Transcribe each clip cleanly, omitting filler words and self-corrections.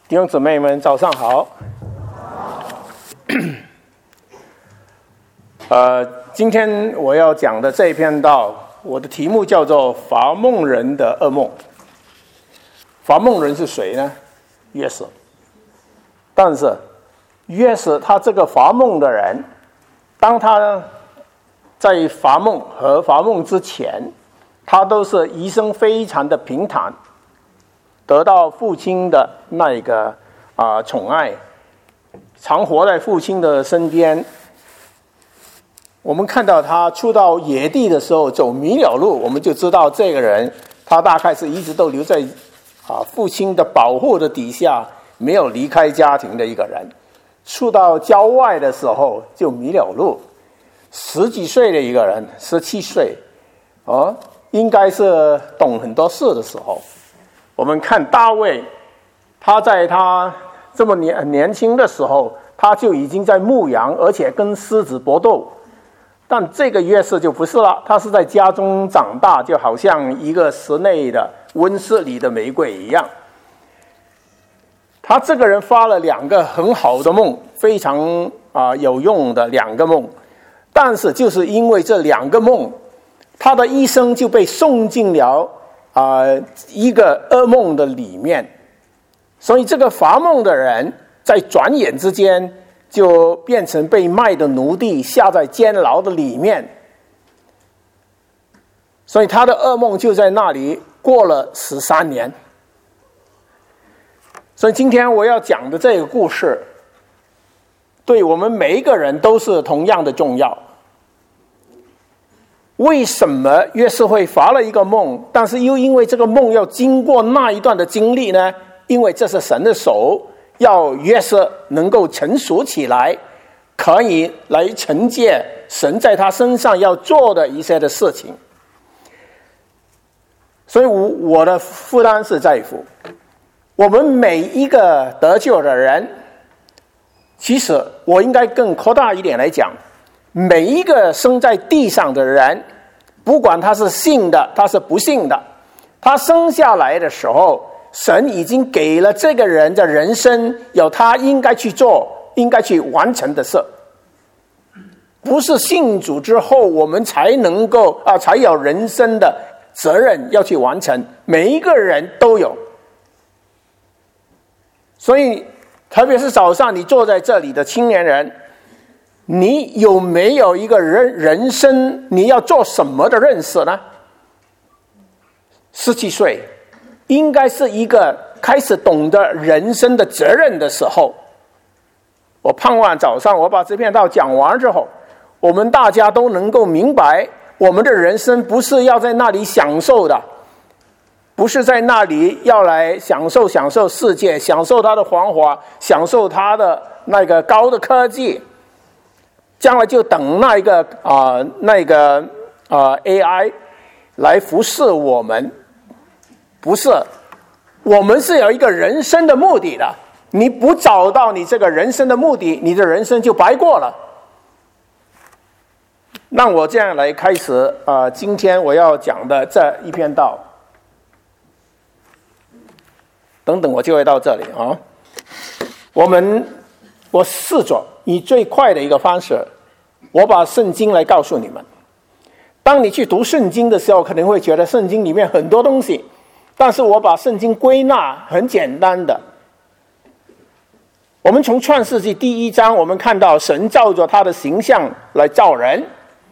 弟兄姊妹们，早上好。今天我要讲的这一篇道，我的题目叫做伐梦人的噩梦。伐梦人是谁呢？约瑟。但是约瑟他这个伐梦的人，当他在伐梦和伐梦之前，他都是一生非常的平坦，得到父亲的那个宠爱，常活在父亲的身边。我们看到他出到野地的时候走迷了路，我们就知道这个人他大概是一直都留在父亲的保护的底下，没有离开家庭的一个人。出到郊外的时候就迷了路，10几岁的一个人，17岁应该是懂很多事的时候。我们看大卫，他在他这么年轻的时候，他就已经在牧羊，而且跟狮子搏斗。但这个约瑟就不是了，他是在家中长大，就好像一个室内的温室里的玫瑰一样。他这个人发了2个很好的梦，非常有用的2个梦，但是就是因为这2个梦，他的一生就被送进了一个噩梦的里面。所以这个伐梦的人在转眼之间就变成被卖的奴隶，下在监牢的里面。所以他的噩梦就在那里过了13年。所以今天我要讲的这个故事，对我们每一个人都是同样的重要。为什么约瑟会发了一个梦，但是又因为这个梦要经过那一段的经历呢？因为这是神的手，要约瑟能够成熟起来，可以来承接神在他身上要做的一些的事情。所以我的负担是在乎我们每一个得救的人。其实我应该更扩大一点来讲，每一个生在地上的人，不管他是信的他是不信的，他生下来的时候，神已经给了这个人的人生有他应该去做应该去完成的事。不是信主之后我们才能够才有人生的责任要去完成，每一个人都有。所以特别是早上你坐在这里的青年人，你有没有一个人生你要做什么的认识呢？17岁应该是一个开始懂得人生的责任的时候。我盼望早上我把这篇道讲完之后，我们大家都能够明白，我们的人生不是要在那里享受的，不是在那里要来享受世界，享受它的繁华，享受它的那个高的科技，将来就等那个 AI 来服侍我们。不是，我们是有一个人生的目的的，你不找到你这个人生的目的，你的人生就白过了。让我这样来开始今天我要讲的这一篇道。等等我就会到这里我试着以最快的一个方式，我把圣经来告诉你们。当你去读圣经的时候，可能会觉得圣经里面很多东西，但是我把圣经归纳很简单的。我们从创世纪第1章，我们看到神照着他的形象来造人，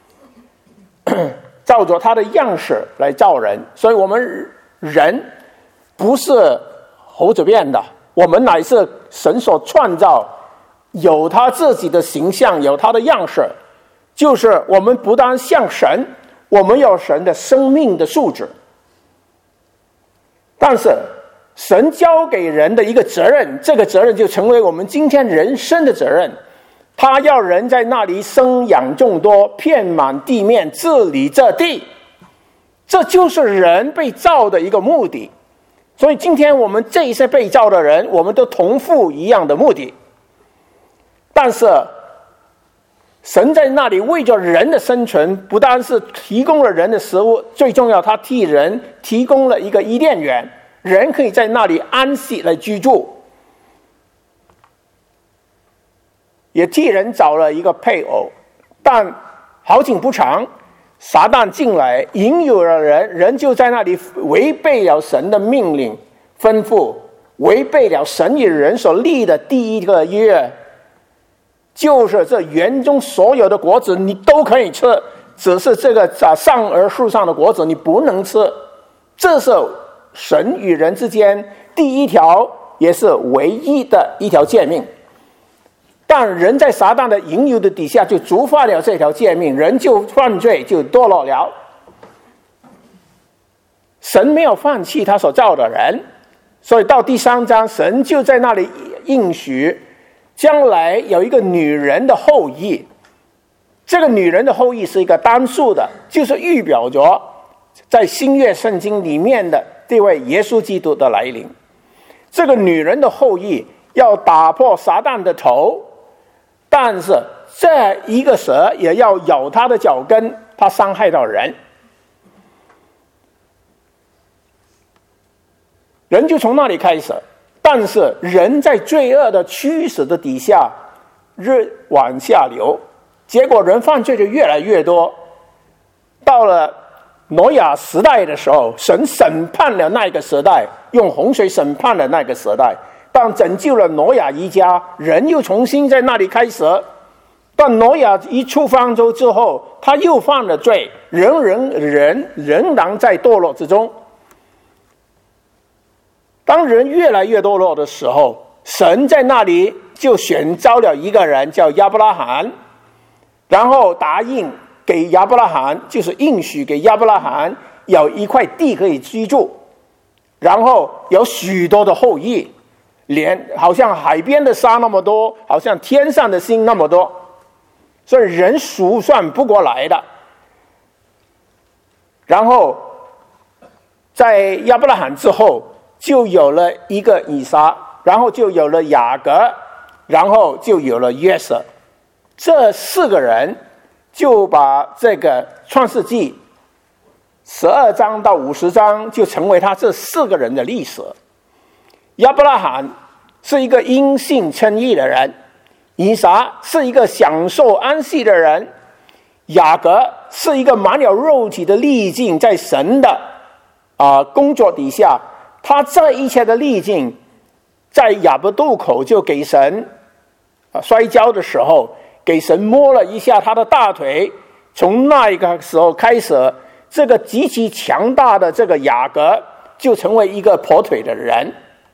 照着他的样式来造人。所以我们人不是猴子变的，我们乃是神所创造，有他自己的形象，有他的样式。就是我们不但像神，我们有神的生命的素质。但是神交给人的一个责任，这个责任就成为我们今天人生的责任。他要人在那里生养众多，遍满地面，治理这地。这就是人被造的一个目的。所以今天我们这些被造的人，我们都同负一样的目的。但是神在那里为着人的生存，不单是提供了人的食物，最重要他替人提供了一个伊甸园，人可以在那里安息来居住。 也替人找了一个配偶，但好景不长，撒旦进来引诱了人，人就在那里违背了神的命令吩咐，违背了神与人所立的第一个约，就是这园中所有的果子你都可以吃，只是这个善恶树上的果子你不能吃。这是神与人之间第一条也是唯一的一条诫命。但人在撒旦的引诱的底下就触犯了这条诫命，人就犯罪，就堕落了。神没有放弃他所造的人，所以到第3章神就在那里应许将来有一个女人的后裔。这个女人的后裔是一个单数的，就是预表着在新约圣经里面的这位耶稣基督的来临。这个女人的后裔要打破撒旦的头，但是这一个蛇也要咬他的脚跟，他伤害到人。人就从那里开始，但是人在罪恶的驱使的底下日往下流，结果人犯罪就越来越多。到了挪亚时代的时候，神审判了那个时代，用洪水审判了那个时代，但拯救了挪亚一家，人又重新在那里开始。但挪亚一出方舟之后，他又犯了罪，人仍然在堕落之中。当人越来越堕落的时候，神在那里就选召了一个人叫亚伯拉罕，然后答应给亚伯拉罕，就是应许给亚伯拉罕有一块地可以居住，然后有许多的后裔，连好像海边的沙那么多，好像天上的星那么多，所以人数算不过来的。然后在亚伯拉罕之后就有了一个以撒，然后就有了雅各，然后就有了约瑟。这4个人就把这个创世纪12章到50章就成为他这4个人的历史。亚伯拉罕是一个因信称义的人，以撒是一个享受安息的人，雅各是一个满了肉体的历尽，在神的工作底下，他这一切的历尽，在亚伯渡口就给神摔跤的时候，给神摸了一下他的大腿。从那一个时候开始，这个极其强大的这个雅各就成为一个跛腿的人。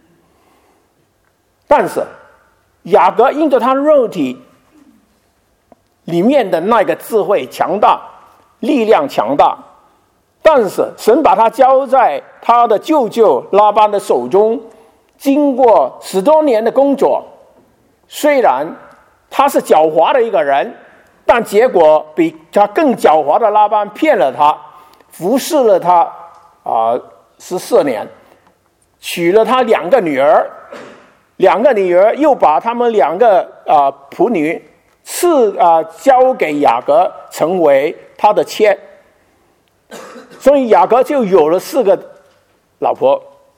但是雅各因着他肉体里面的那个智慧强大，力量强大，但是神把他交在他的舅舅拉班的手中，经过10多年的工作，虽然他是狡猾的一个人，但结果比他更狡猾的拉班骗了他，服侍了他14年，娶了他2个女儿，2个女儿又把他们2个仆女交给雅各成为他的妾，所以雅各就有了4个老婆。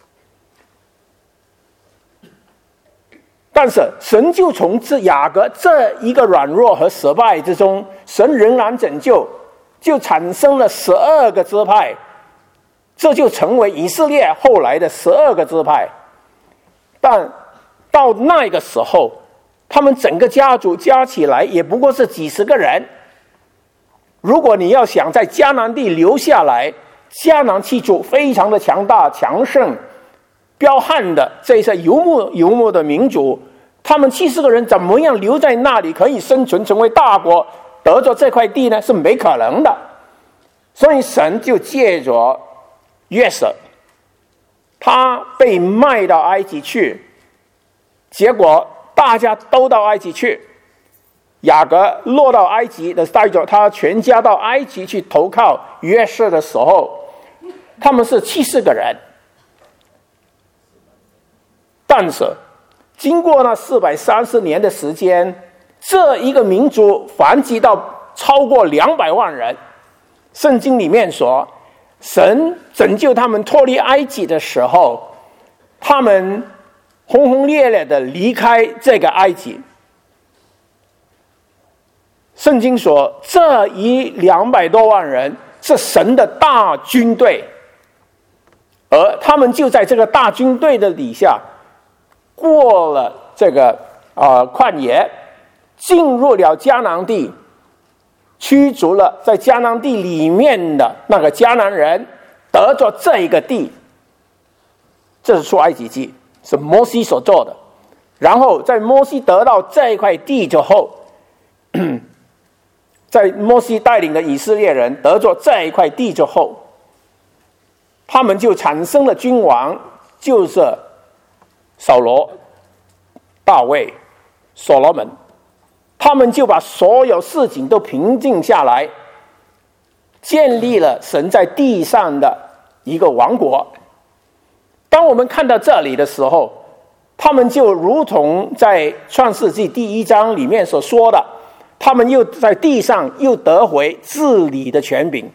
但是神就从雅各这一个软弱和失败之中，神仍然拯救，就产生了12个支派，这就成为以色列后来的12个支派。但到那个时候，他们整个家族加起来也不过是几十个人。如果你要想在迦南地留下来，迦南七族非常的强大强盛彪悍的这些游牧的民族，他们70个人怎么样留在那里可以生存成为大国，得着这块地呢？是没可能的。所以神就借着约瑟，他被卖到埃及去，结果大家都到埃及去，雅各落到埃及的，带着他全家到埃及去投靠约瑟的时候，他们是70个人。但是经过那430年的时间，这一个民族繁殖到超过200万人。圣经里面说，神拯救他们脱离埃及的时候，他们轰轰烈烈的离开这个埃及， 圣经说这200多万人是神的大军队，而他们就在这个大军队的底下过了这个旷野，进入了迦南地，驱逐了在迦南地里面的那个迦南人，得着这一个地。这是出埃及记，是摩西所做的。然后在摩西得到这一块地之后，在摩西带领的以色列人得着这一块地之后，他们就产生了君王，就是扫罗、大卫、所罗门。他们就把所有事情都平静下来，建立了神在地上的一个王国。当我们看到这里的时候，他们就如同在创世纪第1章里面所说的，他们又在地上又得回治理的权柄。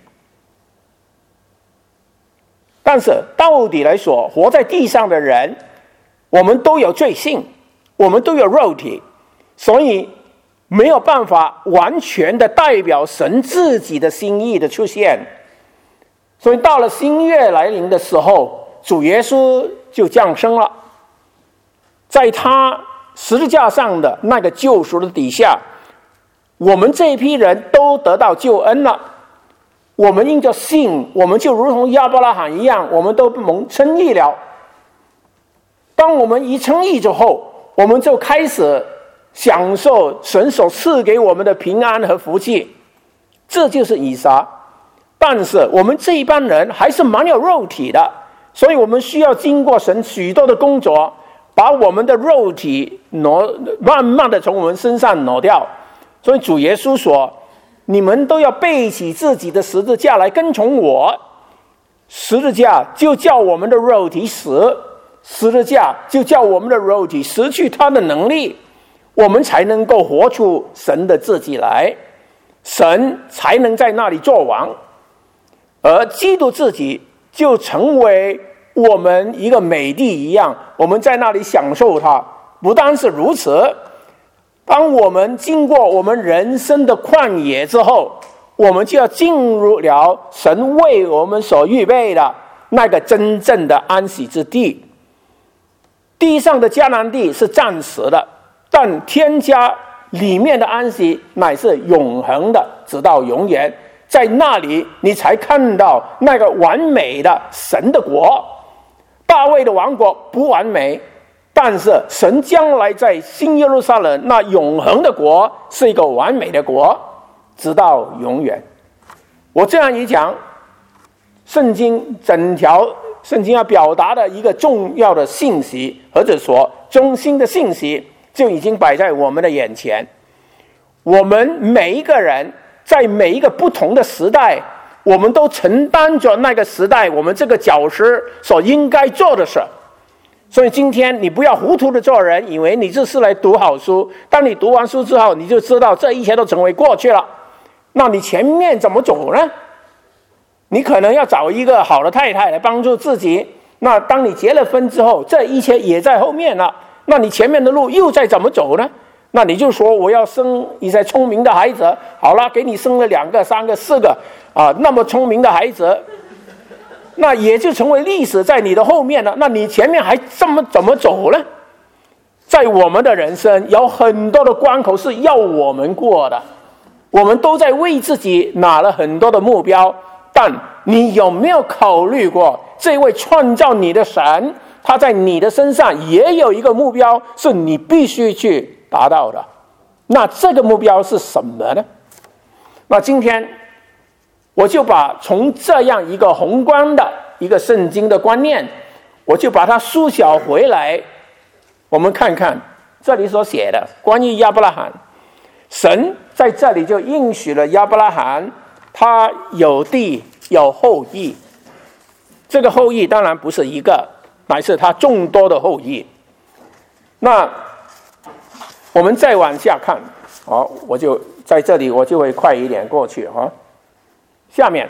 但是到底来说，活在地上的人，我们都有罪性，我们都有肉体，所以没有办法完全的代表神自己的心意的出现。所以到了新约来临的时候，主耶稣就降生了，在他十字架上的那个救赎的底下，我们这一批人都得到救恩了。我们因着信，我们就如同亚伯拉罕一样，我们都蒙称义了。当我们一称义之后，我们就开始享受神所赐给我们的平安和福气，这就是以撒。但是我们这一帮人还是蛮有肉体的，所以我们需要经过神许多的工作，把我们的肉体慢慢的从我们身上挪掉。所以主耶稣说，你们都要背起自己的十字架来跟从我。十字架就叫我们的肉体死，十字架就叫我们的肉体失去它的能力，我们才能够活出神的自己来，神才能在那里做王。而基督自己就成为我们一个美地一样，我们在那里享受它。不单是如此，当我们经过我们人生的旷野之后，我们就要进入了神为我们所预备的那个真正的安息之地。地上的迦南地是暂时的，但天家里面的安息乃是永恒的，直到永远。在那里你才看到那个完美的神的国。大卫的王国不完美，但是神将来在新耶路撒冷那永恒的国是一个完美的国，直到永远。我这样一讲，整条圣经要表达的一个重要的信息，或者说中心的信息，就已经摆在我们的眼前。我们每一个人在每一个不同的时代，我们都承担着那个时代我们这个角色所应该做的事。所以今天你不要糊涂的做人，以为你这是来读好书，当你读完书之后，你就知道这一切都成为过去了。那你前面怎么走呢？你可能要找一个好的太太来帮助自己，那当你结了婚之后，这一切也在后面了，那你前面的路又再怎么走呢？那你就说我要生一些聪明的孩子，好了，给你生了2个、3个、4个那么聪明的孩子，那也就成为历史在你的后面了。那你前面还怎么走呢？在我们的人生有很多的关口是要我们过的，我们都在为自己拿了很多的目标，但你有没有考虑过这位创造你的神，他在你的身上也有一个目标是你必须去达到的？那这个目标是什么呢？那今天我就把从这样一个宏观的一个圣经的观念，我就把它缩小回来，我们看看这里所写的关于亚伯拉罕。神在这里就应许了亚伯拉罕，他有地有后裔。这个后裔当然不是一个，乃是他众多的后裔。那我们再往下看，我就在这里，我就会快一点过去。下面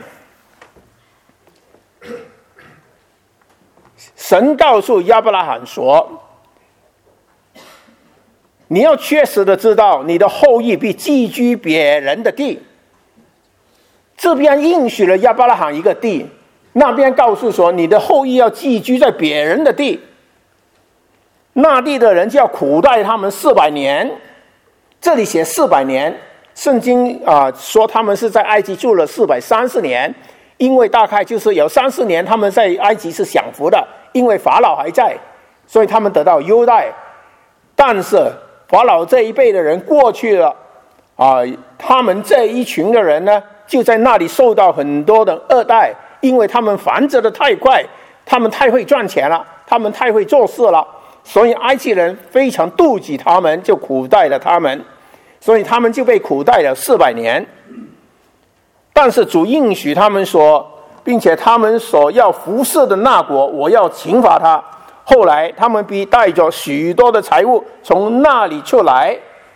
神告诉亚伯拉罕说， 你要确实的知道你的后裔必寄居别人的地。这边应许了亚伯拉罕一个地，那边告诉说你的后裔要寄居在别人的地，那地的人就要苦待他们400年。这里写400年，圣经说他们是在埃及住了430年，因为大概就是有30年他们在埃及是享福的，因为法老还在，所以他们得到优待。但是法老这一辈的人过去了他们这一群的人呢，就在那里受到很多的恶待，因为他们繁殖的太快，他们太会赚钱了，他们太会做事了，所以埃及人非常妒忌他们，就苦待了他们，所以他们就被苦待了400年。但是主应许他们说，并且他们所要服侍的那国，我要惩罚他。后来他们必带着许多的财物从那里出来，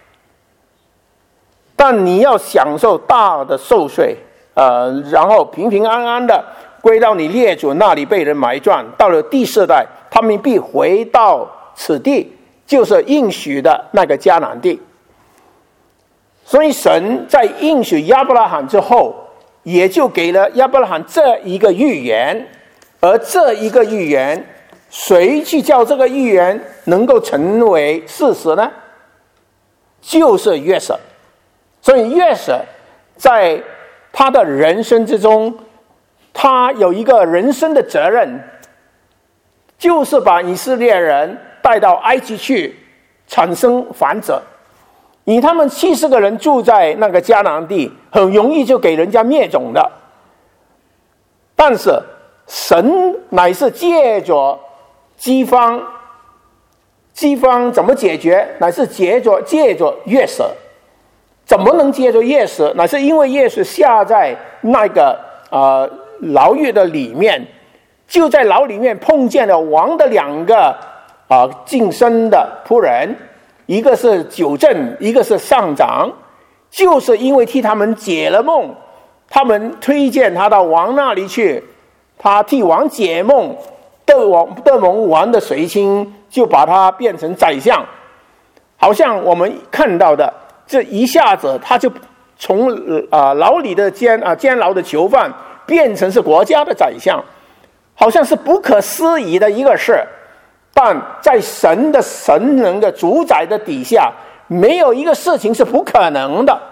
但你要享受大的寿岁，然后平平安安的归到你列祖那里被人埋葬。到了第4代，他们必回到此地，就是应许的那个迦南地。所以神在应许亚伯拉罕之后，也就给了亚伯拉罕这一个预言，而这一个预言，谁去叫这个预言能够成为事实呢？就是约瑟。所以约瑟在他的人生之中，他有一个人生的责任，就是把以色列人带到埃及去，产生繁殖。以他们70个人住在那个迦南地，很容易就给人家灭种的。但是神乃是借着饥荒怎么解决？乃是借着约瑟。怎么能借着约瑟？乃是因为约瑟下在那个牢狱的里面，就在牢里面碰见了王的2个近身的仆人，一个是酒政，一个是上长，就是因为替他们解了梦，他们推荐他到王那里去，他替王解梦，得蒙王的垂青，就把他变成宰相。好像我们看到的，这一下子他就从牢里的监牢的囚犯变成是国家的宰相，好像是不可思议的一个事。但在神的神能的主宰的底下，没有一个事情是不可能的。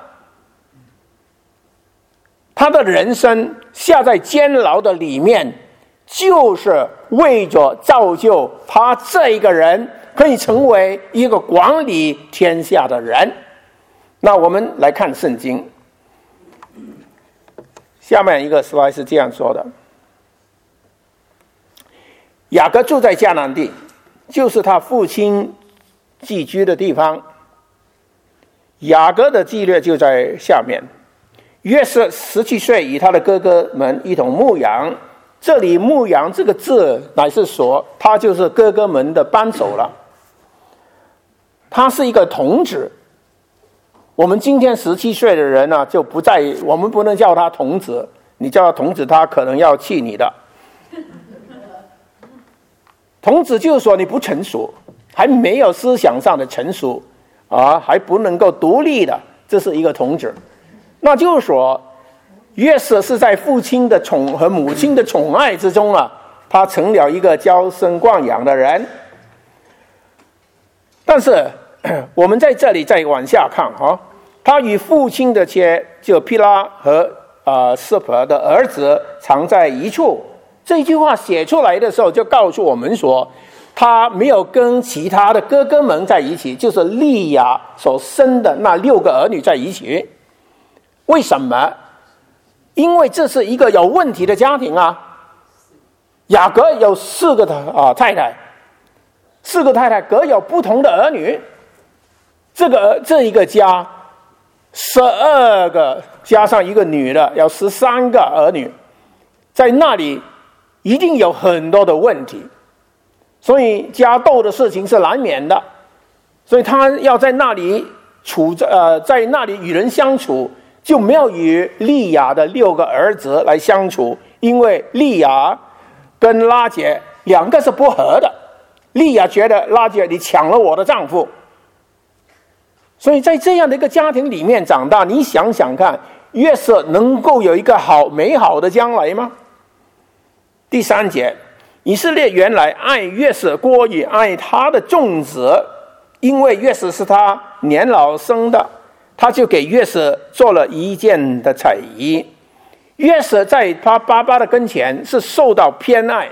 他的人生下在监牢的里面，就是为着造就他这一个人可以成为一个管理天下的人。那我们来看圣经，下面一个 slide 是这样说的：雅各住在迦南地，就是他父亲寄居的地方。雅各的记略就在下面。约瑟17岁，与他的哥哥们一同牧羊。这里牧羊这个字乃是说他就是哥哥们的班首了。他是一个童子。我们今天17岁的人呢，就不在，我们不能叫他童子，你叫他童子，他可能要气你的。童子就是说你不成熟，还没有思想上的成熟还不能够独立的，这是一个童子。那就是说约瑟是在父亲的宠和母亲的宠爱之中他成了一个娇生惯养的人。但是我们在这里再往下看他与父亲的妾就毗拉和示婆的儿子常在一处。这句话写出来的时候就告诉我们说，他没有跟其他的哥哥们在一起，就是利亚所生的那6个儿女在一起。为什么？因为这是一个有问题的家庭雅各有4个太太，4个太太各有不同的儿女。这一个家12个加上一个女的，有13个儿女，在那里一定有很多的问题，所以家斗的事情是难免的。所以他要在那里在那里与人相处，就没有与利亚的6个儿子来相处，因为利亚跟拉结2个是不合的。利亚觉得拉结你抢了我的丈夫， 所以在这样的一个家庭里面长大，你想想看，约瑟能够有一个美好的将来吗？第3节，以色列原来爱约瑟过于爱他的众子，因为约瑟是他年老生的，他就给约瑟做了一件的彩衣。约瑟在他爸爸的跟前是受到偏爱，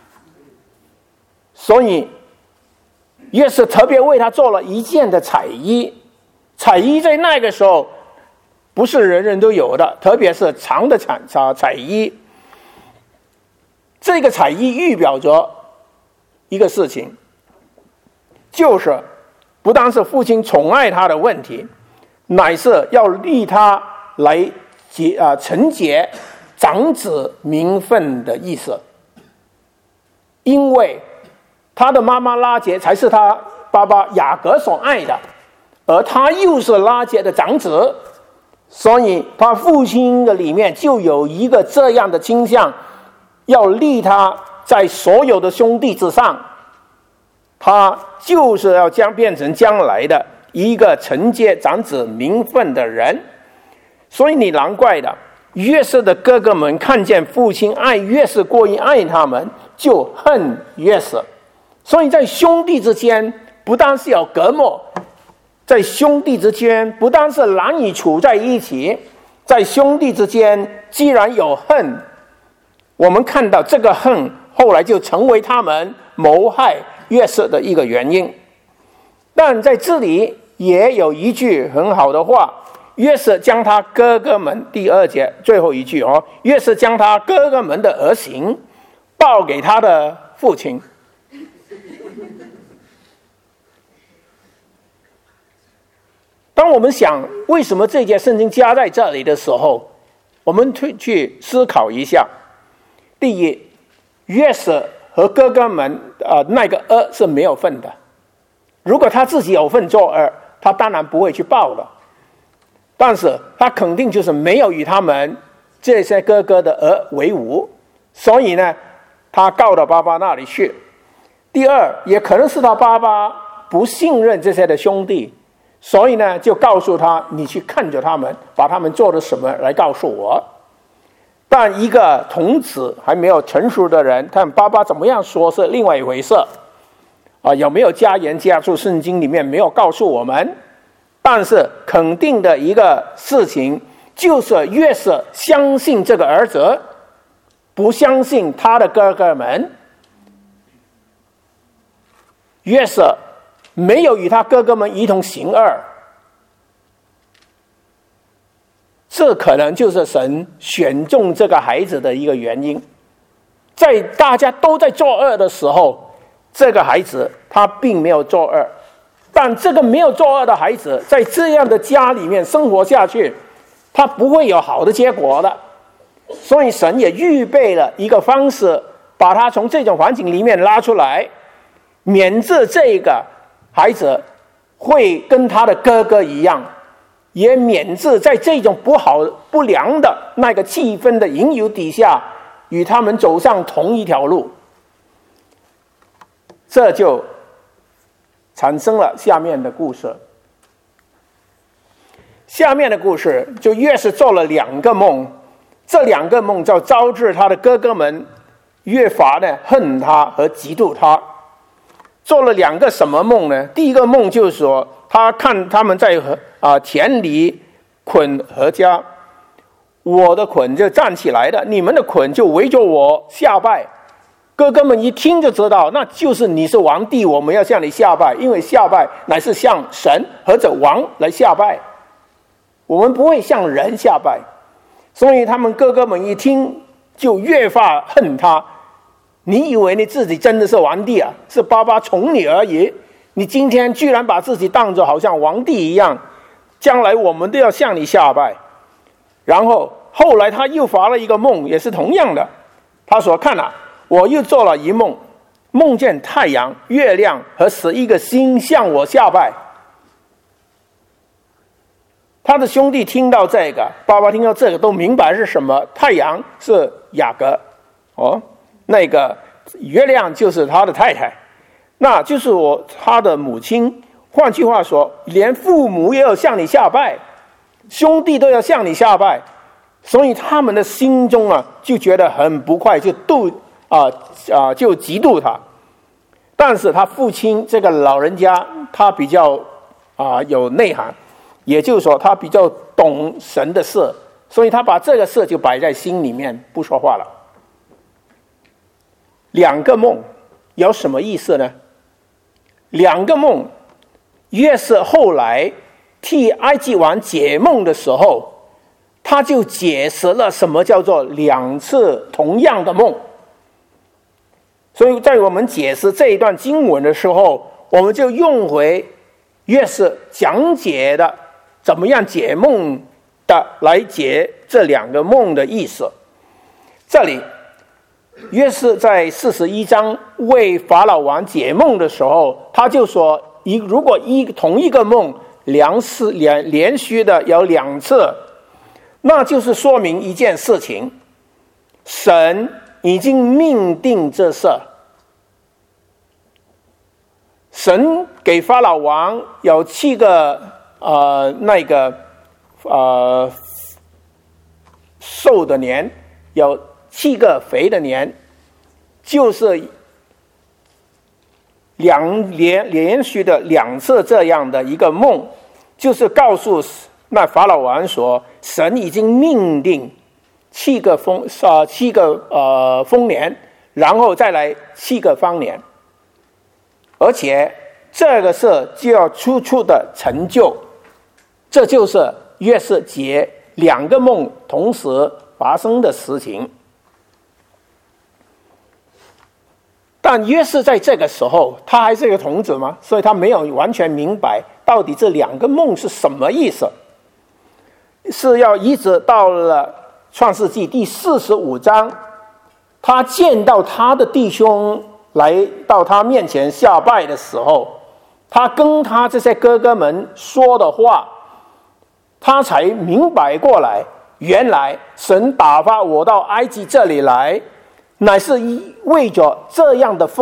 所以约瑟特别为他做了一件的彩衣。彩衣在那个时候不是人人都有的，特别是长的彩衣。这个彩衣预表着一个事情，就是不单是父亲宠爱他的问题，乃是要立他来承接长子名分的意思。因为他的妈妈拉结才是他爸爸雅各所爱的，而他又是拉结的长子，所以他父亲的里面就有一个这样的倾向，要立他在所有的兄弟之上，他就是要变成将来的一个承接长子名分的人。所以你难怪的，约瑟的哥哥们看见父亲爱约瑟过于爱他们，就恨约瑟。所以在兄弟之间不但是有隔膜，在兄弟之间不但是难以处在一起，在兄弟之间既然有恨，我们看到这个恨后来就成为他们谋害约瑟的一个原因。但在这里也有一句很好的话，约瑟将他哥哥们，第2节最后一句约瑟将他哥哥们的儿行报给他的父亲。当我们想为什么这节圣经加在这里的时候，我们去思考一下。第一，约瑟和哥哥们那个是没有份的，如果他自己有份作恶，他当然不会去报的，但是他肯定就是没有与他们这些哥哥的为伍，所以呢他告到爸爸那里去。第二，也可能是他爸爸不信任这些的兄弟，所以呢就告诉他，你去看着他们，把他们做了什么来告诉我。但一个童子还没有成熟的人，看爸爸怎么样说是另外一回事有没有加盐加醋，圣经里面没有告诉我们。但是肯定的一个事情就是约瑟相信这个儿子，不相信他的哥哥们。约瑟没有与他哥哥们一同行恶，这可能就是神选中这个孩子的一个原因。在大家都在作恶的时候，这个孩子他并没有作恶，但这个没有作恶的孩子在这样的家里面生活下去，他不会有好的结果的。所以神也预备了一个方式，把他从这种环境里面拉出来，免致这个孩子会跟他的哥哥一样，也免致在这种不良的那个气氛的引诱底下，与他们走上同一条路。这就产生了下面的故事。下面的故事就约瑟做了2个梦，这2个梦就招致他的哥哥们越发的恨他和嫉妒他。做了2个什么梦呢？第一个梦就是说，他看他们在田里捆禾稼，我的捆就站起来了，你们的捆就围着我下拜。哥哥们一听就知道，那就是你是王帝，我们要向你下拜，因为下拜乃是向神或者王来下拜，我们不会向人下拜。所以他们哥哥们一听就越发恨他。你以为你自己真的是皇帝啊？是爸爸宠你而已，你今天居然把自己当作好像皇帝一样，将来我们都要向你下拜。然后后来他又发了一个梦，也是同样的，他说，看啊，我又做了一梦，梦见太阳、月亮和11个星向我下拜。他的兄弟听到这个，爸爸听到这个都明白是什么。太阳是雅各那个月亮就是他的太太，那就是他的母亲。 换句话说，连父母也要向你下拜，兄弟都要向你下拜，所以他们的心中就觉得很不快，就嫉妒他。但是他父亲这个老人家，他比较有内涵，也就是说他比较懂神的事，所以他把这个事就摆在心里面，不说话了。两个梦有什么意思呢？两个梦，约瑟后来替埃及王解梦的时候，他就解释了什么叫做两次同样的梦。所以在我们解释这一段经文的时候，我们就用回约瑟讲解的怎么样解梦的来解这两个梦的意思。这里约瑟在41章为法老王解梦的时候，他就说，如果同一个梦连续的有2次，那就是说明一件事情，神已经命定这事。神给法老王有7个瘦的年，有7个肥的年，就是连续的2次这样的一个梦，就是告诉那法老王说，神已经命定7个丰年，然后再来7个方年，而且这个事就要处的成就。这就是约瑟解2个梦同时发生的事情。但约瑟在这个时候，他还是一个童子嘛，所以他没有完全明白到底这2个梦是什么意思，是要一直到了创世纪第45章，他见到他的弟兄来到他面前下拜的时候，他跟他这些哥哥们说的话，他才明白过来，原来神打发我到埃及这里来，乃是为着这样的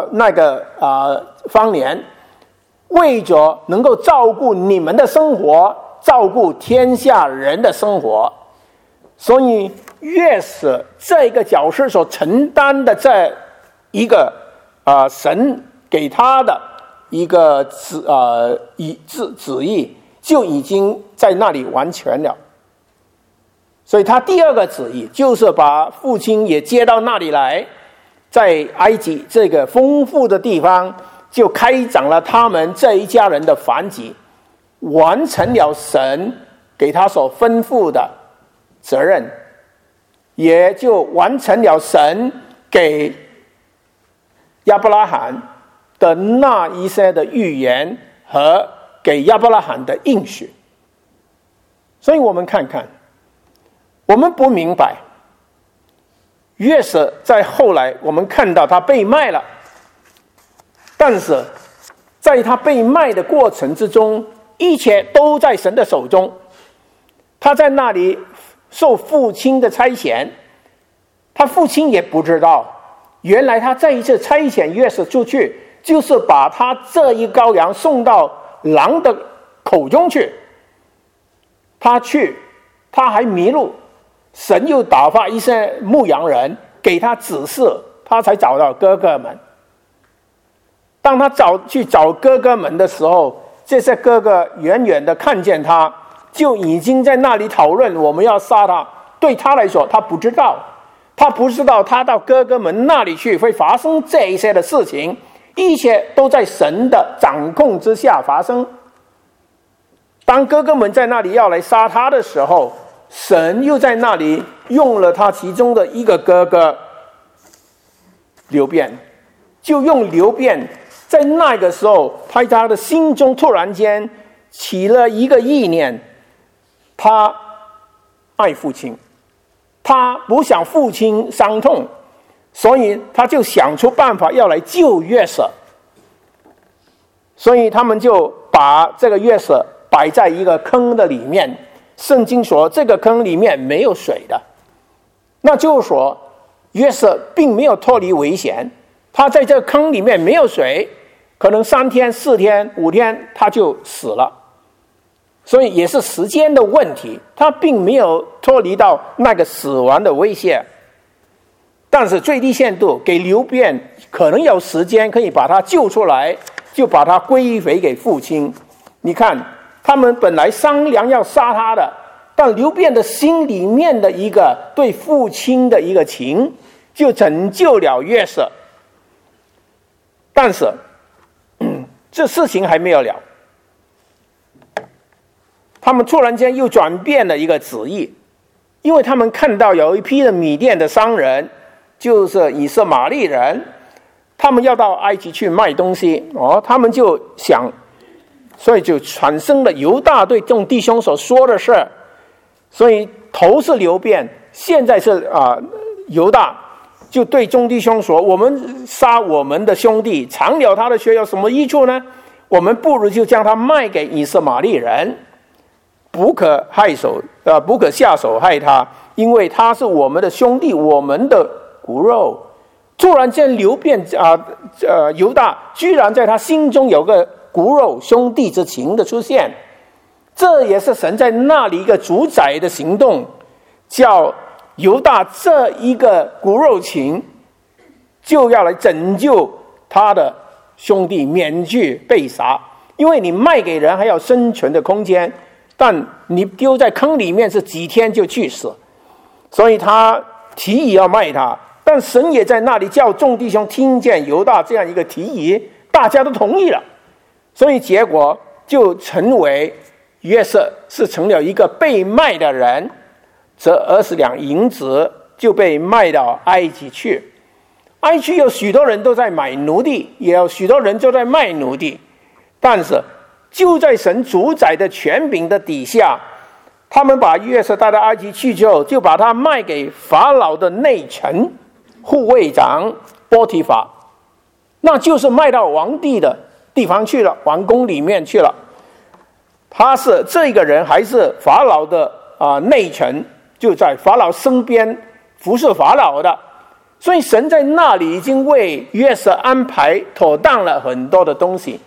方年，为着能够照顾你们的生活，照顾天下人的生活。所以约瑟这个角色所承担的这一个神给他的一个旨意，就已经在那里完全了。所以他第2个旨意就是把父亲也接到那里来，在埃及这个丰富的地方，就开展了他们这一家人的繁殖，完成了神给他所吩咐的责任，也就完成了神给亚伯拉罕的那一些的预言和给亚伯拉罕的应许。所以我们看看，我们不明白约瑟在后来我们看到他被卖了，但是在他被卖的过程之中，一切都在神的手中。他在那里受父亲的差遣，他父亲也不知道，原来他这一次差遣约瑟出去，就是把他这一羔羊送到狼的口中去。他去，他还迷路，神又打发一些牧羊人给他指示，他才找到哥哥们。当他去找哥哥们的时候，这些哥哥远远的看见他，就已经在那里讨论我们要杀他。对他来说，他不知道他到哥哥们那里去会发生这一些的事情，一切都在神的掌控之下发生。当哥哥们在那里要来杀他的时候，神又在那里用了他其中的一个哥哥流便，就用流便在那个时候，他的心中突然间起了一个意念，他爱父亲，他不想父亲伤痛，所以他就想出办法要来救约瑟。所以他们就把这个约瑟摆在一个坑的里面，圣经说这个坑里面没有水的，那就是说约瑟并没有脱离危险，他在这个坑里面没有水， 可能3天、4天、5天他就死了，所以也是时间的问题，他并没有脱离到那个死亡的威胁。但是最低限度给刘辩可能有时间可以把他救出来，就把他归回给父亲。你看他们本来商量要杀他的，但刘辩的心里面的一个对父亲的一个情，就拯救了约瑟。但是这事情还没有了，他们突然间又转变了一个旨意，因为他们看到有一批的米甸的商人，就是以色玛利人，他们要到埃及去卖东西他们就想，所以就产生了犹大对众弟兄所说的事。所以头是刘辩，现在是犹大就对众弟兄说，我们杀我们的兄弟，偿了他的血有什么益处呢？我们不如就将他卖给以色玛利人，不可下手害他，因为他是我们的兄弟，我们的骨肉。突然间刘辩犹大居然在他心中有个骨肉兄弟之情的出现，这也是神在那里一个主宰的行动，叫犹大这一个骨肉情就要来拯救他的兄弟免去被杀。因为你卖给人还有生存的空间，但你丢在坑里面是几天就去死，所以他提议要卖他。但神也在那里叫众弟兄听见犹大这样一个提议，大家都同意了，所以结果就成为约瑟是成了一个被卖的人，这20两银子就被卖到埃及去。埃及有许多人都在买奴隶，也有许多人都在卖奴隶，但是就在神主宰的权柄的底下，他们把约瑟带到埃及去之后，就把他卖给法老的内臣护卫长波提法，那就是卖到皇帝的地方去了，皇宫里面去了。他是这个人还是法老的内臣，就在法老身边服侍法老的，所以神在那里已经为约瑟安排妥当了很多的东西。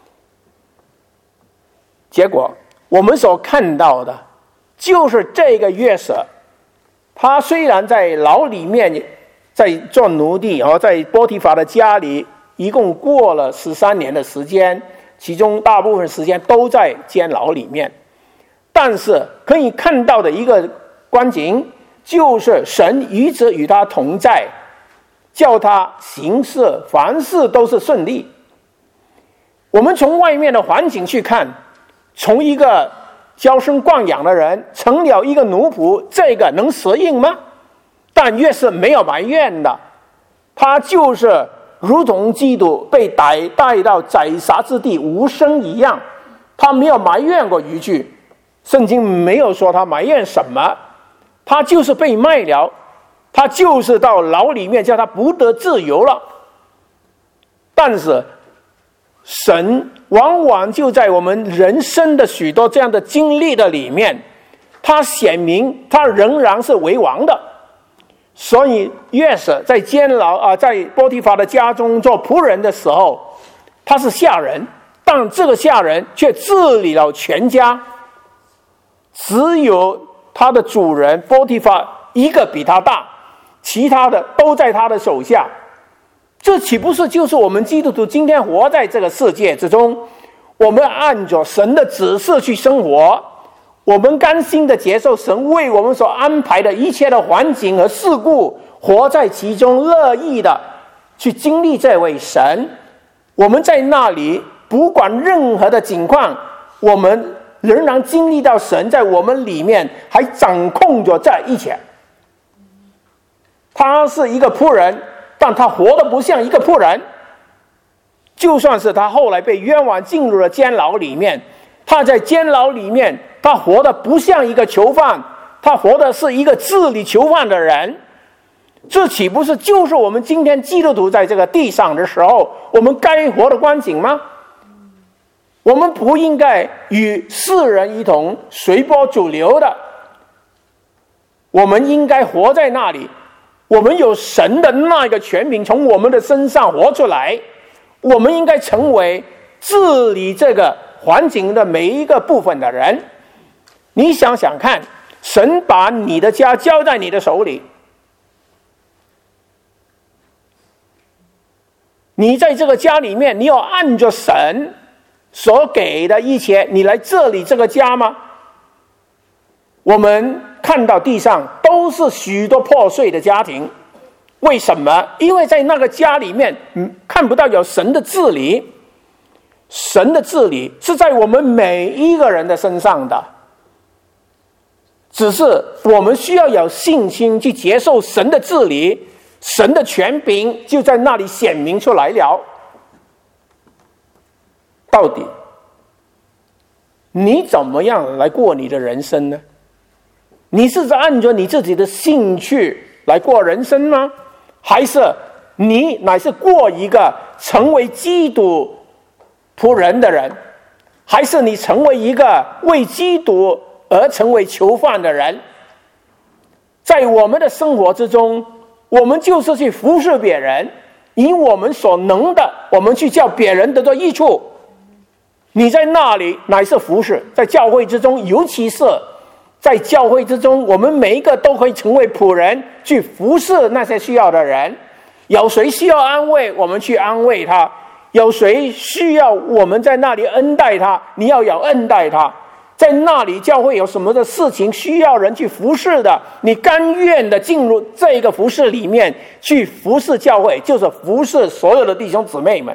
结果我们所看到的就是这个约瑟，他虽然在牢里面在做奴隶，在波提法的家里一共过了13年的时间，其中大部分时间都在监牢里面，但是可以看到的一个光景就是神一直与他同在，叫他行事凡事都是顺利。我们从外面的环境去看，从一个娇生惯养的人成了一个奴仆，这个能适应吗？但约瑟没有埋怨的，他就是如同基督被带到宰杀之地无声一样，他没有埋怨过一句，圣经没有说他埋怨什么，他就是被卖了，他就是到牢里面叫他不得自由了。但是神往往就在我们人生的许多这样的经历的里面，他显明他仍然是为王的。所以约瑟在监牢在波提法的家中做仆人的时候，他是下人，但这个下人却治理了全家，只有他的主人波提法一个比他大，其他的都在他的手下。这岂不是就是我们基督徒今天活在这个世界之中，我们按着神的指示去生活，我们甘心的接受神为我们所安排的一切的环境和事故，活在其中，乐意的去经历这位神。我们在那里不管任何的情况，我们仍然经历到神在我们里面还掌控着这一切。他是一个仆人，但他活得不像一个仆人。就算是他后来被冤枉进入了监牢里面，他在监牢里面他活得不像一个囚犯，他活的是一个治理囚犯的人。这岂不是就是我们今天基督徒在这个地上的时候我们该活的光景吗？我们不应该与世人一同随波逐流的，我们应该活在那里，我们有神的那个权柄从我们的身上活出来， 我们应该成为治理这个环境的每一个部分的人。你想想看，神把你的家交在你的手里，你在这个家里面，你要按着神所给的一切，你来治理这个家吗？我们看到地上都是许多破碎的家庭，为什么？因为在那个家里面看不到有神的治理。神的治理是在我们每一个人的身上的，只是我们需要有信心去接受神的治理，神的权柄就在那里显明出来了。到底你怎么样来过你的人生呢？你是按照你自己的兴趣来过人生吗？还是你乃是过一个成为基督仆人的人？还是你成为一个为基督而成为囚犯的人？在我们的生活之中，我们就是去服侍别人，以我们所能的，我们去叫别人得到益处。你在那里乃是服侍，在教会之中，尤其是在教会之中，我们每一个都可以成为仆人，去服侍那些需要的人。有谁需要安慰，我们去安慰他；有谁需要我们在那里恩待他，你要有恩待他。在那里教会有什么的事情需要人去服侍的，你甘愿的进入这个服侍里面去服侍教会，就是服侍所有的弟兄姊妹们。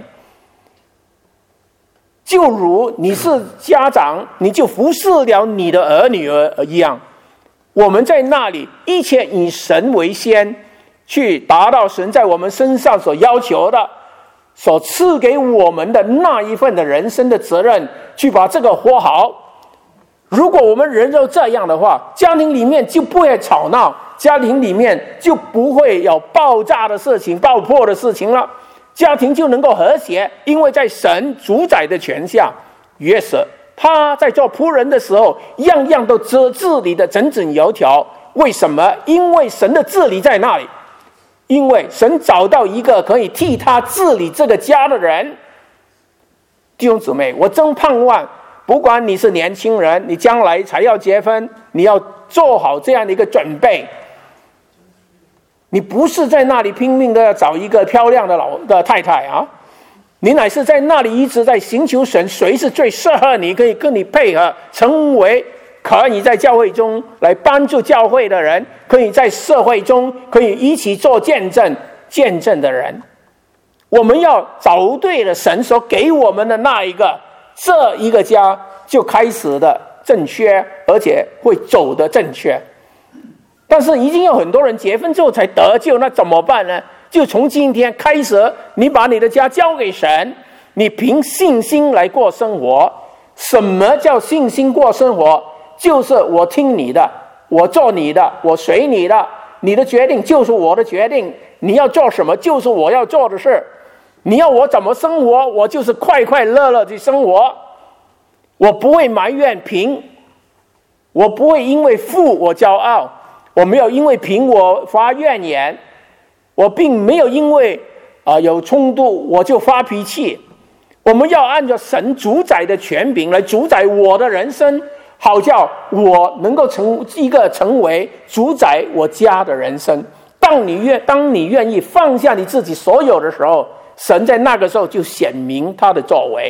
就如你是家长，你就服侍了你的儿女一样。我们在那里一切以神为先，去达到神在我们身上所要求的，所赐给我们的那一份的人生的责任，去把这个活好。如果我们人都这样的话，家庭里面就不会吵闹，家庭里面就不会有爆炸的事情、爆破的事情了，家庭就能够和谐。因为在神主宰的权下，约瑟他在做仆人的时候，样样都治理的井井有条。为什么？因为神的治理在那里，因为神找到一个可以替他治理这个家的人。弟兄姊妹，我真盼望，不管你是年轻人，你将来才要结婚，你要做好这样的一个准备。你不是在那里拼命的要找一个漂亮的太太啊，你乃是在那里一直在寻求神，谁是最适合你，可以跟你配合，成为可以在教会中来帮助教会的人，可以在社会中可以一起做见证的人。我们要找对了神所给我们的那一个，这一个家就开始的正确，而且会走的正确。但是已经有很多人结婚之后才得救，那怎么办呢？就从今天开始，你把你的家交给神，你凭信心来过生活。什么叫信心过生活？就是我听你的，我做你的，我随你的，你的决定就是我的决定，你要做什么就是我要做的事，你要我怎么生活，我就是快快乐乐地生活。我不会埋怨贫，我不会因为富我骄傲，我没有因为贫我发怨言，我并没有因为有冲突我就发脾气。我们要按照神主宰的权柄来主宰我的人生，好叫我能够成为主宰我家的人生。当你愿意放下你自己所有的时候，神在那个时候就显明他的作为。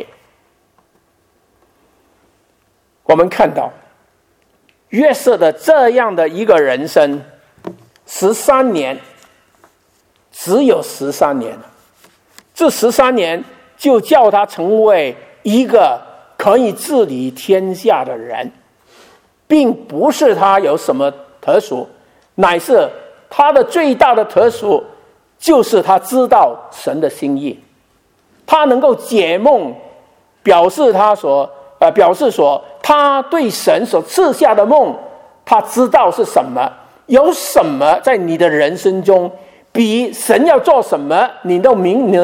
我们看到约瑟的这样的一个人生，13年，只有13年，这13年就叫他成为一个可以治理天下的人，并不是他有什么特殊，乃是他的最大的特殊就是他知道神的心意，他能够解梦，表示说他对神所赐下的梦，他知道是什么。有什么在你的人生中比神要做什么你能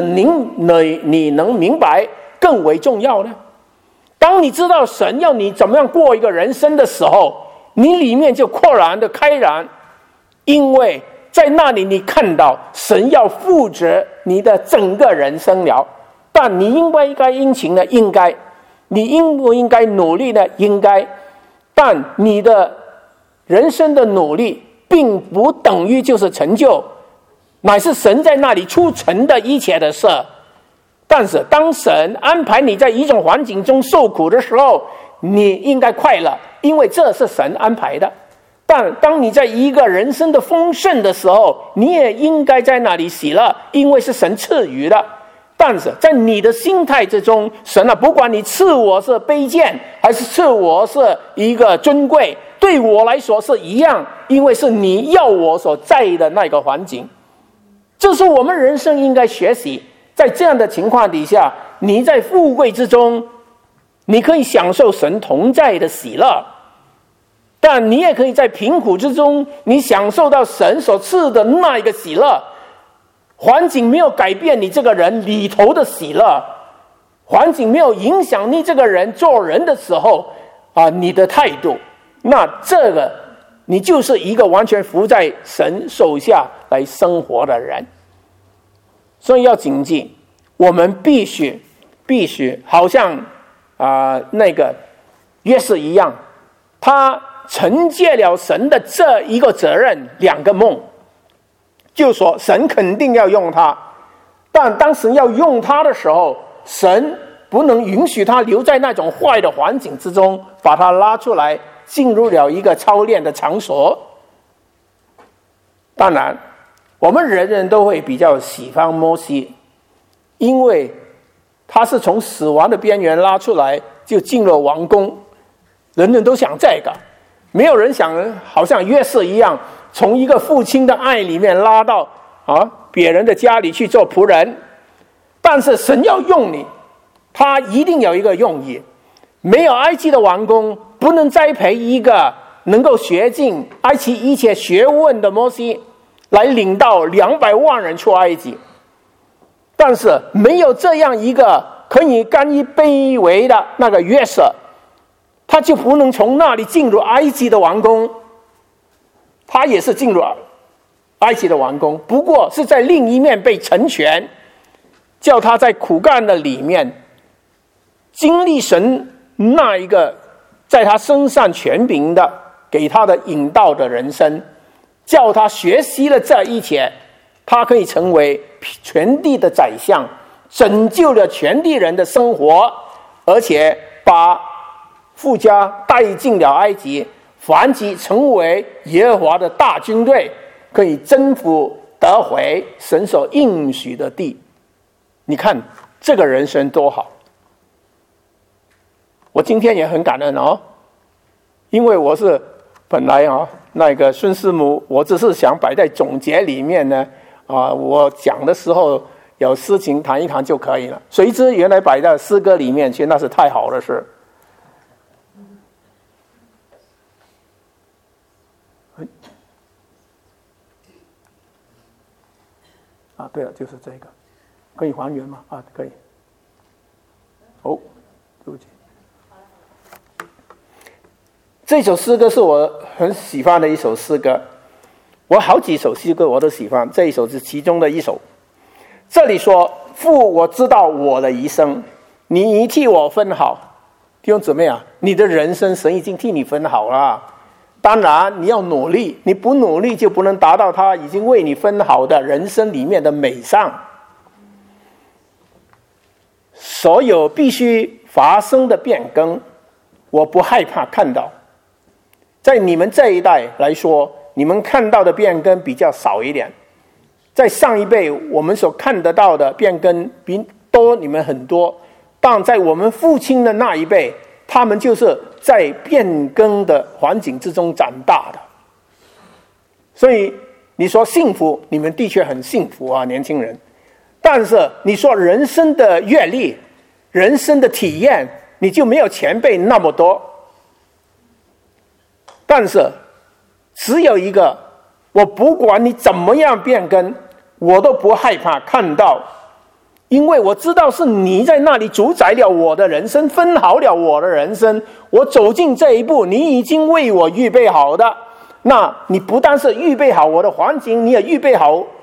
明白更为重要呢？当你知道神要你怎么样过一个人生的时候，你里面就豁然的开朗，因为在那里你看到神要负责你的整个人生了。 但你应不应该殷勤呢？应该。你应不应该努力呢？应该。但你的人生的努力并不等于就是成就，乃是神在那里促成的一切的事。但是当神安排你在一种环境中受苦的时候，你应该快乐，因为这是神安排的。但当你在一个人生的丰盛的时候，你也应该在那里喜乐，因为是神赐予的。但是在你的心态之中，神啊，不管你赐我是卑贱还是赐我是一个尊贵，对我来说是一样，因为是你要我所在的那个环境。这是我们人生应该学习。在这样的情况底下，你在富贵之中，你可以享受神同在的喜乐，但你也可以在贫苦之中，你享受到神所赐的那一个喜乐。环境没有改变你这个人里头的喜乐，环境没有影响你这个人做人的时候你的态度，那这个你就是一个完全服在神手下来生活的人。所以要谨记，我们必须好像那个约瑟一样，他承接了神的这一个责任，2个梦，就说神肯定要用他，但当神要用他的时候，神不能允许他留在那种坏的环境之中，把他拉出来进入了一个操练的场所。当然我们人人都会比较喜欢摩西，因为他是从死亡的边缘拉出来就进了王宫，人人都想这个，没有人想好像约瑟一样从一个父亲的爱里面拉到别人的家里去做仆人。但是神要用你，他一定有一个用意。没有埃及的王宫，不能栽培一个能够学尽埃及一切学问的摩西来领到200万人出埃及。但是没有这样一个可以甘于卑微的那个约瑟，他就不能从那里进入埃及的王宫。他也是进入埃及的王宫，不过是在另一面被成全，叫他在苦干的里面经历神那一个在他身上权柄的给他的引导的人生，叫他学习了这一切，他可以成为全地的宰相，拯救了全地人的生活，而且把富家带进了埃及，反击成为耶和华的大军队，可以征服得回神所应许的地。你看这个人生多好！我今天也很感恩因为我是本来那个孙师母，我只是想摆在总结里面呢我讲的时候有事情谈一谈就可以了，谁知原来摆在诗歌里面去，那是太好的事。对了，就是这个，可以还原吗？可以。对不起。这首诗歌是我很喜欢的一首诗歌，我好几首诗歌我都喜欢，这一首是其中的一首。这里说：父，我知道我的一生，你已替我分好。弟兄姊妹你的人生神已经替你分好了，当然你要努力，你不努力就不能达到他已经为你分好的人生里面的美善。所有必须发生的变更，我不害怕看到。在你们这一代来说，你们看到的变更比较少一点，在上一辈我们所看得到的变更比多你们很多，但在我们父亲的那一辈，他们就是在变更的环境之中长大的。所以你说幸福，你们的确很幸福年轻人，但是你说人生的阅历，人生的体验，你就没有前辈那么多。但是只有一个，我不管你怎么样变更，我都不害怕看到，因为我知道是你在那里主宰了我的人生，分好了我的人生，我走进这一步，你已经为我预备好的。那你不但是预备好我的环境，你也预备好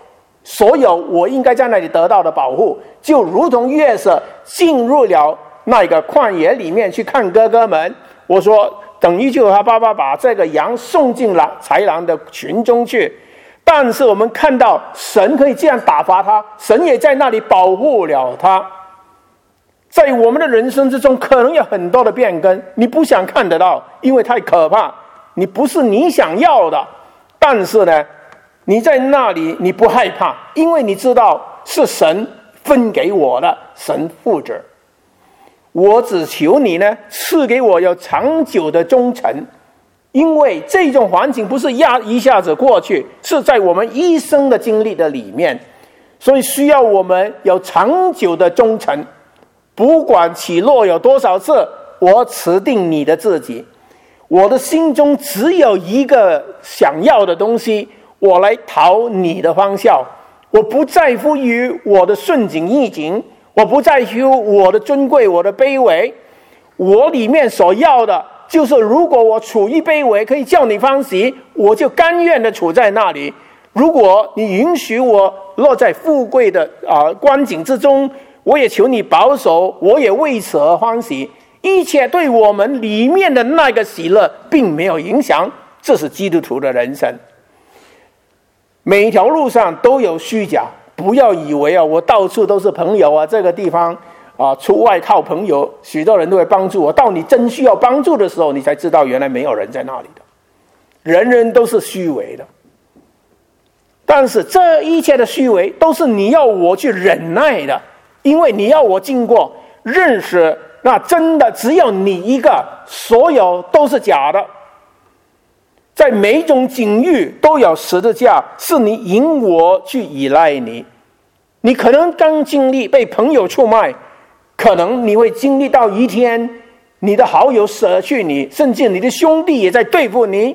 所有我应该在那里得到的保护，就如同约瑟进入了那个旷野里面去看哥哥们。我说等于就他爸爸把这个羊送进了豺狼的群中去，但是我们看到神可以这样打发他，神也在那里保护了他。在我们的人生之中可能有很多的变更，你不想看得到，因为太可怕，你不是你想要的。但是呢，你在那里你不害怕，因为你知道是神分给我的，神负责。我只求你呢，赐给我有长久的忠诚，因为这种环境不是一下子过去，是在我们一生的经历的里面，所以需要我们有长久的忠诚。不管起落有多少次，我持定你的自己，我的心中只有一个想要的东西，我来讨你的欢笑。我不在乎于我的顺境逆境，我不在乎我的尊贵我的卑微，我里面所要的就是如果我处于卑微可以叫你欢喜，我就甘愿的处在那里。如果你允许我落在富贵的光景之中，我也求你保守，我也为此而欢喜。一切对我们里面的那个喜乐并没有影响，这是基督徒的人生。每一条路上都有虚假，不要以为我到处都是朋友这个地方出外靠朋友，许多人都会帮助我，到你真需要帮助的时候，你才知道原来没有人在那里的，人人都是虚伪的。但是这一切的虚伪都是你要我去忍耐的，因为你要我经过认识，那真的只有你一个，所有都是假的。在每一种境遇都有十字架，是你引我去依赖你。你可能刚经历被朋友出卖，可能你会经历到一天你的好友舍去你，甚至你的兄弟也在对付你，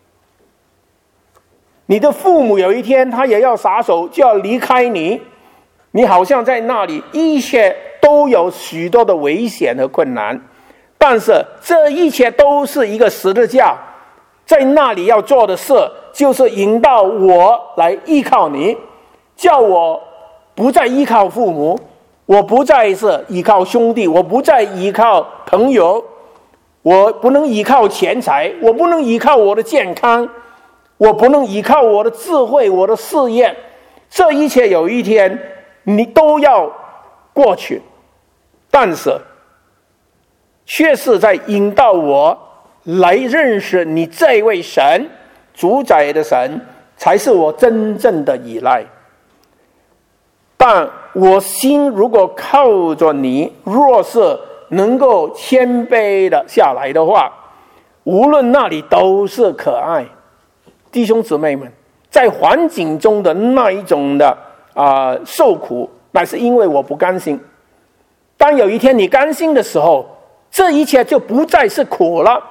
你的父母有一天他也要撒手就要离开你，你好像在那里一切都有许多的危险和困难，但是这一切都是一个十字架，在那里要做的事就是引导我来依靠你，叫我不再依靠父母，我不再是依靠兄弟，我不再依靠朋友，我不能依靠钱财，我不能依靠我的健康，我不能依靠我的智慧我的事业，这一切有一天你都要过去，但是却是在引导我来认识你这位神，主宰的神才是我真正的依赖。但我心如果靠着你，若是能够谦卑的下来的话，无论那里都是可爱。弟兄姊妹们，在环境中的那一种的受苦，乃是因为我不甘心。当有一天你甘心的时候，这一切就不再是苦了。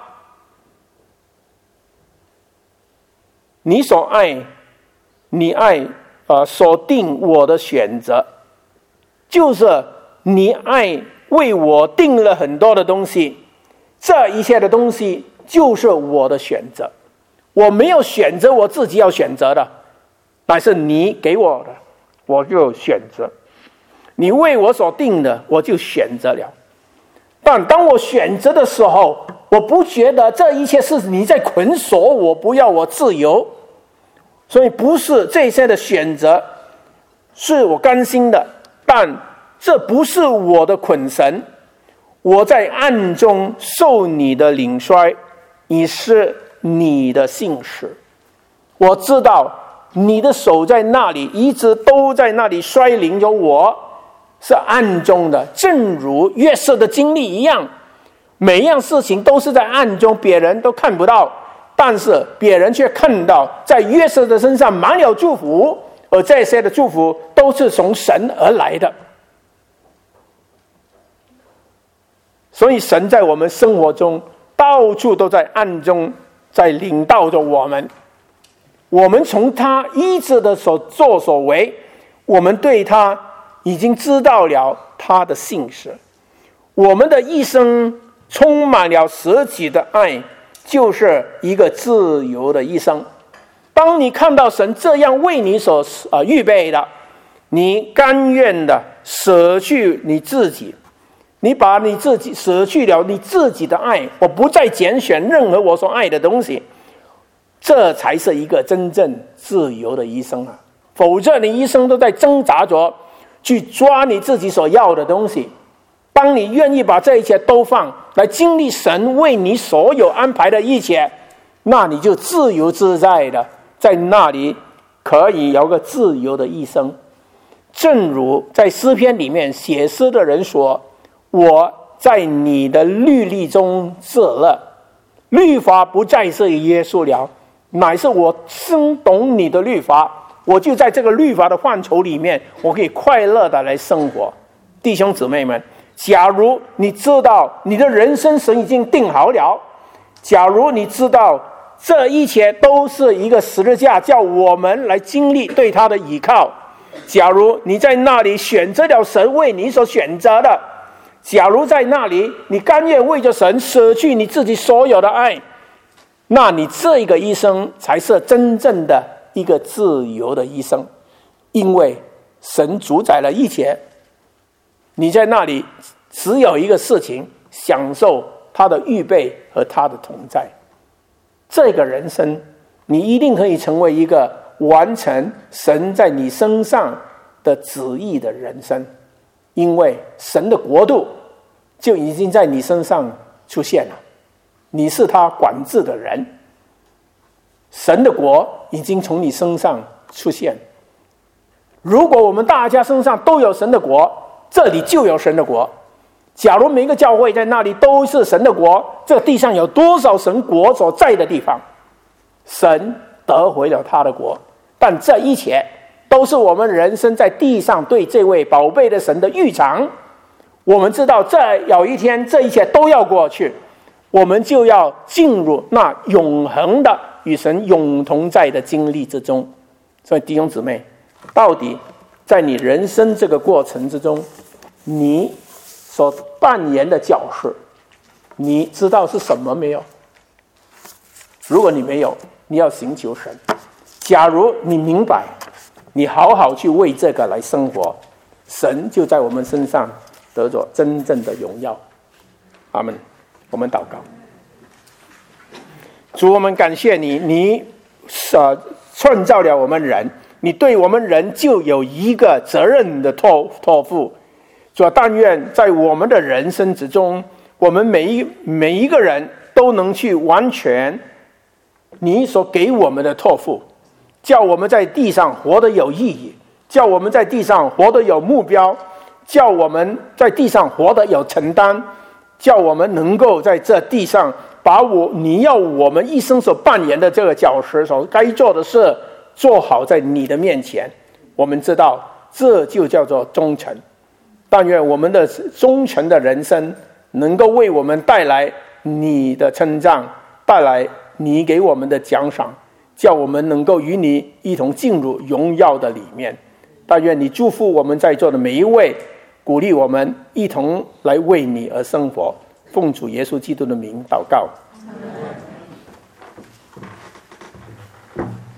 你所爱，你爱所定我的选择，就是你爱为我定了很多的东西，这一切的东西就是我的选择。我没有选择我自己要选择的，乃是你给我的，我就选择。你为我所定的，我就选择了。但当我选择的时候，我不觉得这一切是你在捆锁我，不要我自由。所以不是这些的选择是我甘心的，但这不是我的捆绳。我在暗中受你的领衰，你是你的信使。我知道你的手在那里，一直都在那里率领着我，是暗中的，正如约瑟的经历一样，每一样事情都是在暗中，别人都看不到，但是别人却看到在约瑟的身上满了祝福，而这些的祝福都是从神而来的。所以神在我们生活中到处都在暗中在领导着我们，我们从他一直的所作所为，我们对他已经知道了他的信实。我们的一生充满了舍己的爱，就是一个自由的一生。 当你看到神这样为你所预备的，你甘愿的舍去你自己，你把你自己舍去了你自己的爱，我不再拣选任何我所爱的东西，这才是一个真正自由的一生啊！否则你一生都在挣扎着去抓你自己所要的东西。当你愿意把这一切都放来经历神为你所有安排的一切，那你就自由自在的在那里可以有个自由的一生。正如在诗篇里面写诗的人说，我在你的律例中自乐，律法不再是约束了，乃是我深懂你的律法，我就在这个律法的范畴里面，我可以快乐的来生活。弟兄姊妹们，假如你知道你的人生神已经定好了，假如你知道这一切都是一个十字架，叫我们来经历对他的依靠，假如你在那里选择了神为你所选择的，假如在那里你甘愿为着神舍去你自己所有的爱，那你这个一生才是真正的一个自由的一生。因为神主宰了一切，你在那里只有一个事情，享受他的预备和他的同在。这个人生你一定可以成为一个完成神在你身上的旨意的人生，因为神的国度就已经在你身上出现了，你是他管制的人，神的国已经从你身上出现。如果我们大家身上都有神的国，这里就有神的国。假如每一个教会在那里都是神的国，这个地上有多少神国所在的地方，神得回了他的国。但这一切都是我们人生在地上对这位宝贝的神的预尝。我们知道这有一天这一切都要过去，我们就要进入那永恒的与神永同在的经历之中。所以弟兄姊妹，到底在你人生这个过程之中，你所扮演的角色，你知道是什么没有？如果你没有，你要寻求神。假如你明白，你好好去为这个来生活，神就在我们身上得着真正的荣耀。阿们。我们祷告。主，我们感谢你，你创造了我们人，你对我们人就有一个责任的托付。主，但愿在我们的人生之中，我们每一个人都能去完全你所给我们的托付，叫我们在地上活得有意义，叫我们在地上活得有目标，叫我们在地上活得有承担，叫我们能够在这地上把你要我们一生所扮演的这个角色，所该做的事做好在你的面前。我们知道这就叫做忠诚。但愿我们的忠诚的人生能够为我们带来你的称赞，带来你给我们的奖赏，叫我们能够与你一同进入荣耀的里面。但愿你祝福我们在座的每一位，鼓励我们一同来为你而生活。奉主耶稣基督的名祷告。